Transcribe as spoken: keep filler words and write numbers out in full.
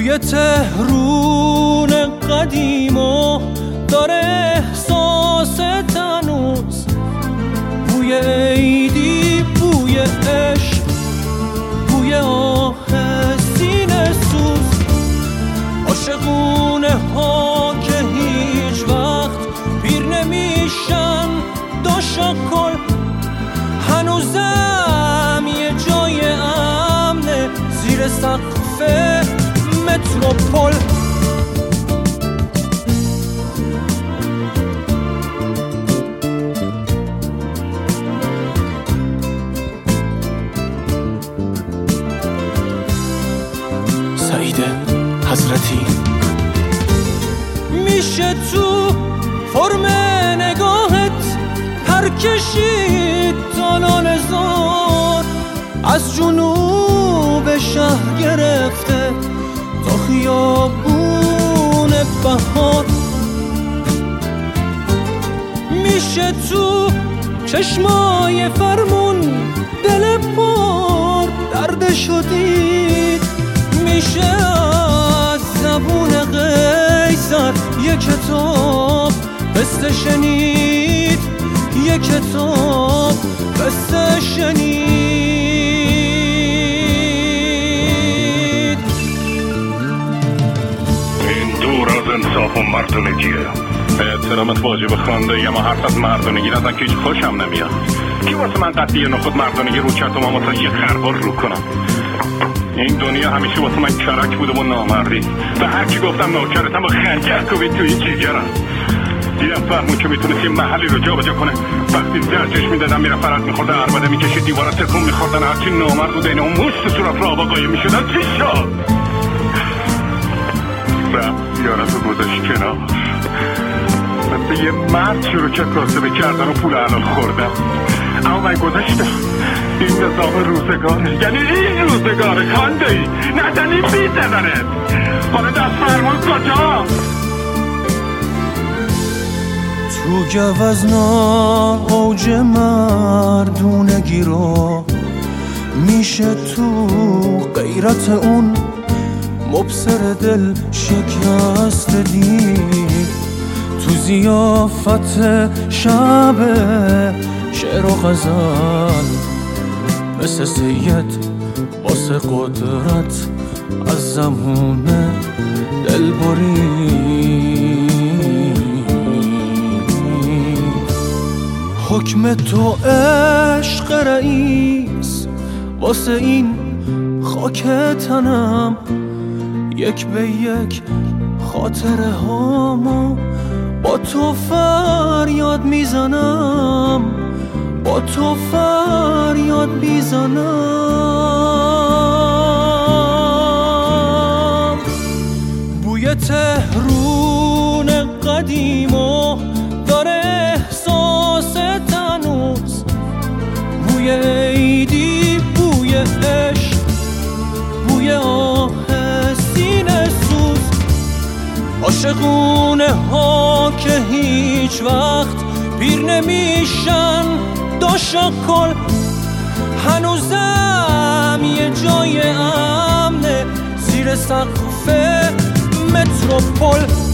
بوی تهرون قدیمو داره احساس تنوز، بوی عیدی، بوی عشق، بوی آه سینه سوز. عاشقونه ها که هیچ وقت پیر نمیشن، دو شکل هنوزم یه جای امنه زیر سقف متروپول. سعید حضرتی میشه تو فرم نگاهت پر کشید تا لاله‌زار، از جنوب شهر گرفته تا خیابون بهار. میشه تو چشمای فرمون دل پر درد شدید، میشه از زبون قیصر یه کتاب قصه شنید، یه کتاب قصه شنید. این دور از انصاف و مردونگیه. احترامت واجب خانده یه ما حرف از مردونگی نزن که هیچ خوشم نمیاد. کی واسه من قطعی نخود مردونگی رو کرد و من واسه یه خربار رو کنم؟ این دنیا همیشه واسه من کرک بوده و نامردی. به هر کی گفتم نوکرتم با خنجر کوبید توی جیگرم. دیدم فرمون که میتونست یه محلی رو جا بجا کنه. وقتی درجش میدادم میره فرق میخورده، عربده میکشید دیوارا تکون میخوردن، هرچی نامرد بوده اینه اون موش تو صورت رو آبا قایم میشدن. چی شد؟ رفت یارتو گذاشت کنار، مثل یه مرد شروع کرد کاسبه کردن و پول حلال خوردن. اما من گذاشتم. این نظام روزگاره، یعنی این روزگاره خانده ای ندنی بیزدنت. حالا دست فرمان کجا؟ تو گوزنا اوج مردونگی رو میشه تو غیرت اون مبصر دل شکست دید. تو ضیافت شب شعر و غزل مثل سید واسه قدرت از زمونه دل برید. حکم تو عشق رئیس واسه این خاک تنم، یک به یک خاطره هامو با تو فریاد میزنم، با تو فریاد میزنم. بوی تهرون قدیمو داره احساس تنوز، بوی عیدی، بوی عشق، بوی آه سینه سوز. عاشقونه ها که هیچ وقت پیر نمیشن، دو شکل هنوزم یه جای امنه زیر سقف متروپول.